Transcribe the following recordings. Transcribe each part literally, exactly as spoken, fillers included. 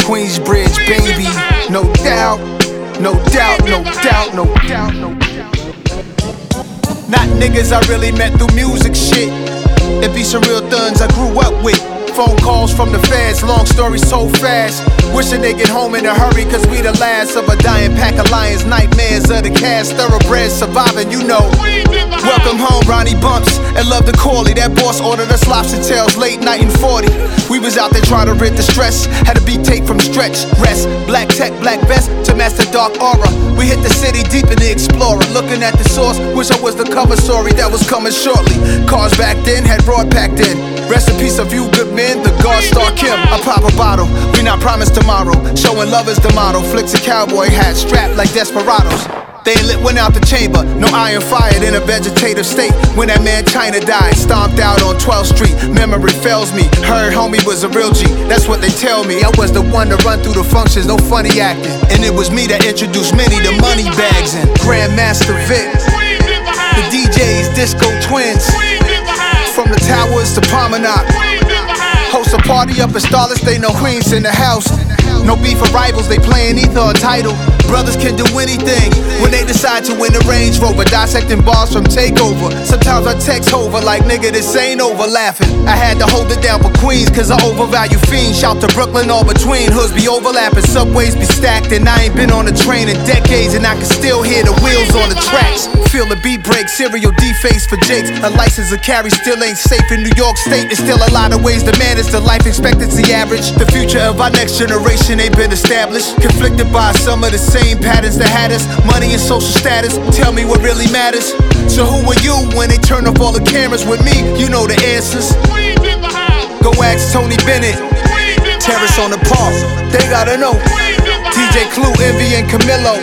Queensbridge, baby. No doubt, no doubt, no doubt, no doubt, no doubt. Not niggas I really met through music shit. It be some real thuns I grew up with. Phone calls from the feds, long story so fast. Wishing they get home in a hurry, cause we the last of a dying pack of lions. Nightmares of the cast, thoroughbreds surviving, you know. Welcome home, Ronnie Bumps, and love the Corley. That boss ordered us lobster tails late night in forty. We was out there trying to rid the stress. Had a beat tape from Stretch, Rest, Black Tech, Black Vest to Master Dark Aura. We hit the city deep in the Explorer. Looking at the source, wish I was the cover story that was coming shortly. Cars back then had broad packed in. Rest in peace of you good men, the God Star Kim. I pop a bottle, we not promised tomorrow. Showing love is the motto. Flicks a cowboy hat strapped like desperados. They lit one out the chamber, no iron fired in a vegetative state. When that man China died, stomped out on twelfth street. Memory fails me, heard homie was a real G. That's what they tell me, I was the one to run through the functions, no funny acting. And it was me that introduced many to money bags and Grandmaster Vic. The D Js, Disco Twins. From the towers to Promenade. Host a party up in Starless, they know Queens in the house. No beef for rivals, they playin' either a title. Brothers can do anything when they decide to win the Range Rover. Dissecting bars from Takeover. Sometimes I text over like, nigga, this ain't over, laughing. I had to hold it down for Queens, cause I overvalue fiends. Shout to Brooklyn, all between. Hoods be overlapping, subways be stacked. And I ain't been on a train in decades, and I can still hear the wheels on the tracks. Feel the beat break, serial D-face for Jakes. A license to carry still ain't safe in New York State. There's still a lot of ways to manage the life expectancy average. The future of our next generation ain't been established. Conflicted by some of the same patterns that had us. Money and social status, tell me what really matters. So who are you when they turn off all the cameras with me? You know the answers. Go ask Tony Bennett. Terrace on the park, they gotta know. D J Clue, Envy, and Camilo.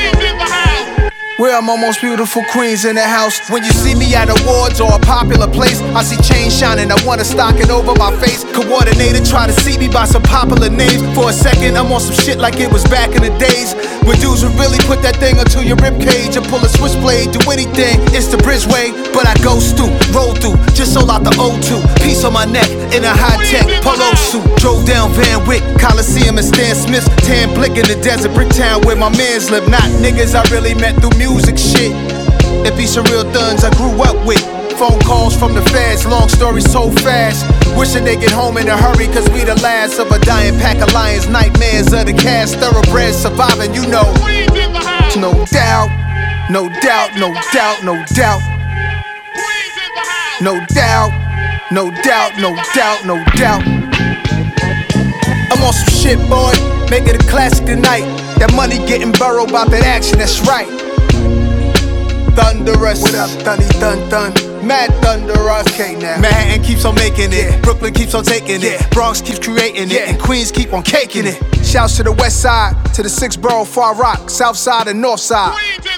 Where I'm almost beautiful queens in the house. When you see me at awards or a popular place, I see chains shining, I wanna stock it over my face. Coordinated, try to see me by some popular names. For a second, I'm on some shit like it was back in the days when dudes would really put that thing onto your ribcage and pull a switchblade, do anything. It's the Bridgeway, but I go through, roll through, just sold out the O two. Piece on my neck in a high-tech polo suit. Drove down Van Wyck, Coliseum and Stan Smith's. Tan Blick in the desert, Bricktown where my mans live. Not niggas I really met through music shit. It be some real thuns I grew up with. Phone calls from the feds, long story so fast. Wishing they get home in a hurry, cause we the last of a dying pack of lions. Nightmares of the cast, thoroughbreds surviving, you know. No doubt, no doubt, no doubt, no doubt. No doubt, no doubt, no doubt, no doubt. I'm on some shit, boy, make it a classic tonight. That money getting burrowed about that action, that's right. Thunderous. What up, Thunny Thun Thun? Mad Thunderous. Okay now. Manhattan keeps on making it. Yeah. Brooklyn keeps on taking yeah. it. Bronx keeps creating yeah. it. And Queens keep on caking it. Shouts to the west side, to the six borough Far Rock, south side and north side.